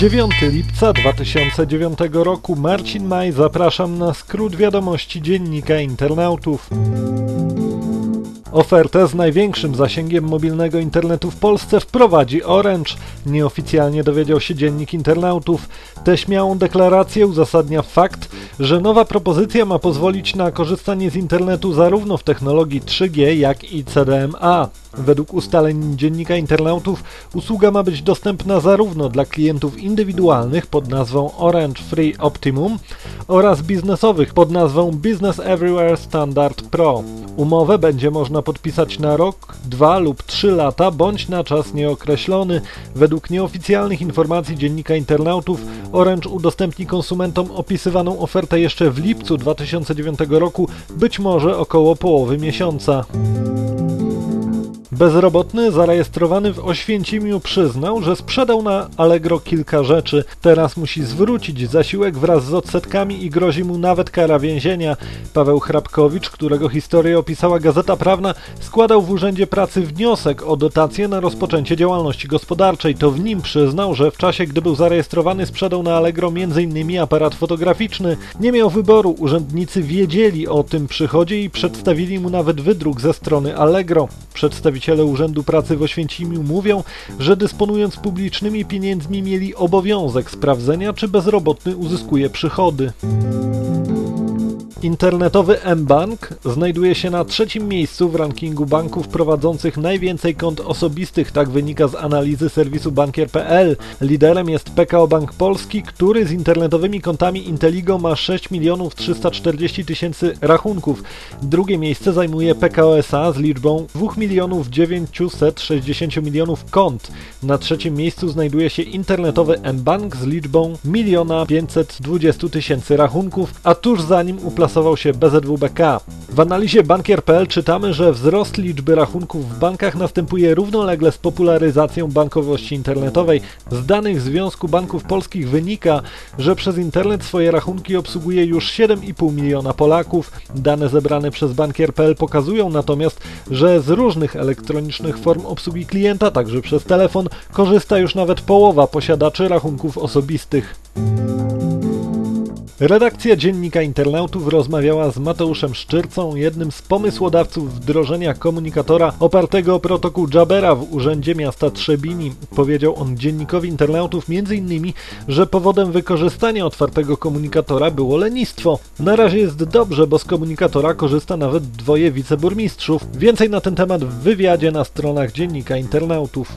9 lipca 2009 roku. Marcin Maj, zapraszam na skrót wiadomości Dziennika Internautów. Ofertę z największym zasięgiem mobilnego internetu w Polsce wprowadzi Orange. Nieoficjalnie dowiedział się Dziennik Internautów. Tę śmiałą deklarację uzasadnia fakt, że nowa propozycja ma pozwolić na korzystanie z internetu zarówno w technologii 3G, jak i CDMA. Według ustaleń Dziennika Internautów usługa ma być dostępna zarówno dla klientów indywidualnych pod nazwą Orange Free Optimum oraz biznesowych pod nazwą Business Everywhere Standard Pro. Umowę będzie można podpisać na rok, 2 lub 3 lata, bądź na czas nieokreślony. Według nieoficjalnych informacji Dziennika Internautów Orange udostępni konsumentom opisywaną ofertę jeszcze w lipcu 2009 roku, być może około połowy miesiąca. Bezrobotny zarejestrowany w Oświęcimiu przyznał, że sprzedał na Allegro kilka rzeczy. Teraz musi zwrócić zasiłek wraz z odsetkami i grozi mu nawet kara więzienia. Paweł Hrabkowicz, którego historię opisała Gazeta Prawna, składał w Urzędzie Pracy wniosek o dotację na rozpoczęcie działalności gospodarczej. To w nim przyznał, że w czasie, gdy był zarejestrowany, sprzedał na Allegro m.in. aparat fotograficzny. Nie miał wyboru, urzędnicy wiedzieli o tym przychodzie i przedstawili mu nawet wydruk ze strony Allegro. Przedstawiciele Urzędu Pracy w Oświęcimiu mówią, że dysponując publicznymi pieniędzmi mieli obowiązek sprawdzenia, czy bezrobotny uzyskuje przychody. Internetowy mBank znajduje się na 3. miejscu w rankingu banków prowadzących najwięcej kont osobistych, tak wynika z analizy serwisu bankier.pl. Liderem jest PKO Bank Polski, który z internetowymi kontami Inteligo ma 6 340 000 rachunków. Drugie miejsce zajmuje PKO SA z liczbą 2 960 000 kont. Na 3. miejscu znajduje się internetowy mBank z liczbą 1 520 000 rachunków, a tuż za nim uplasował się BZWBK. W analizie bankier.pl czytamy, że wzrost liczby rachunków w bankach następuje równolegle z popularyzacją bankowości internetowej. Z danych Związku Banków Polskich wynika, że przez internet swoje rachunki obsługuje już 7,5 miliona Polaków. Dane zebrane przez bankier.pl pokazują natomiast, że z różnych elektronicznych form obsługi klienta, także przez telefon, korzysta już nawet połowa posiadaczy rachunków osobistych. Redakcja Dziennika Internautów rozmawiała z Mateuszem Szczyrcą, jednym z pomysłodawców wdrożenia komunikatora opartego o protokół Jabera w Urzędzie Miasta Trzebini. Powiedział on Dziennikowi Internautów m.in., że powodem wykorzystania otwartego komunikatora było lenistwo. Na razie jest dobrze, bo z komunikatora korzysta nawet 2 wiceburmistrzów. Więcej na ten temat w wywiadzie na stronach Dziennika Internautów.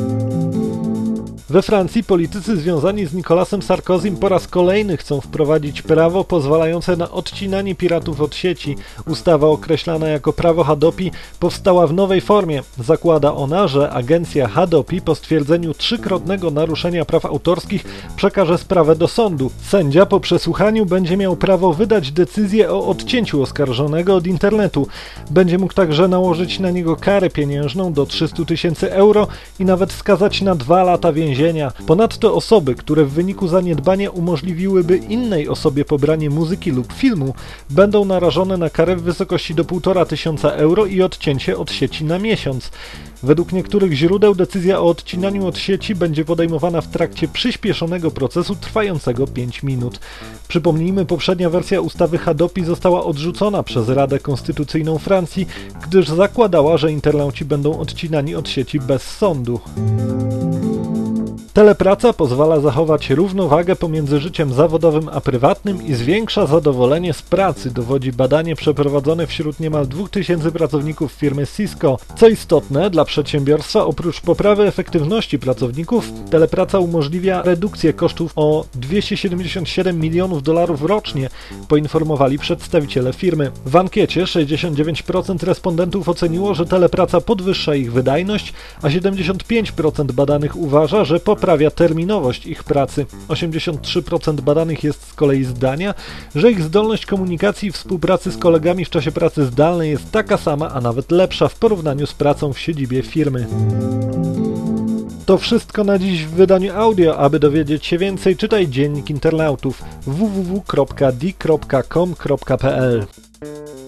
We Francji politycy związani z Nicolasem Sarkozym po raz kolejny chcą wprowadzić prawo pozwalające na odcinanie piratów od sieci. Ustawa określana jako prawo Hadopi powstała w nowej formie. Zakłada ona, że agencja Hadopi po stwierdzeniu 3-krotnego naruszenia praw autorskich przekaże sprawę do sądu. Sędzia po przesłuchaniu będzie miał prawo wydać decyzję o odcięciu oskarżonego od internetu. Będzie mógł także nałożyć na niego karę pieniężną do 300 000 euro i nawet skazać na 2 lata więzienia. Ponadto osoby, które w wyniku zaniedbania umożliwiłyby innej osobie pobranie muzyki lub filmu, będą narażone na karę w wysokości do 1500 euro i odcięcie od sieci na miesiąc. Według niektórych źródeł decyzja o odcinaniu od sieci będzie podejmowana w trakcie przyspieszonego procesu trwającego 5 minut. Przypomnijmy, poprzednia wersja ustawy Hadopi została odrzucona przez Radę Konstytucyjną Francji, gdyż zakładała, że internauci będą odcinani od sieci bez sądu. Telepraca pozwala zachować równowagę pomiędzy życiem zawodowym a prywatnym i zwiększa zadowolenie z pracy, dowodzi badanie przeprowadzone wśród niemal 2000 pracowników firmy Cisco. Co istotne, dla przedsiębiorstwa oprócz poprawy efektywności pracowników, telepraca umożliwia redukcję kosztów o $277 milionów rocznie, poinformowali przedstawiciele firmy. W ankiecie 69% respondentów oceniło, że telepraca podwyższa ich wydajność, a 75% badanych uważa, że poprawia terminowość ich pracy. 83% badanych jest z kolei zdania, że ich zdolność komunikacji i współpracy z kolegami w czasie pracy zdalnej jest taka sama, a nawet lepsza w porównaniu z pracą w siedzibie firmy. To wszystko na dziś w wydaniu audio. Aby dowiedzieć się więcej, czytaj Dziennik Internautów www.di.com.pl.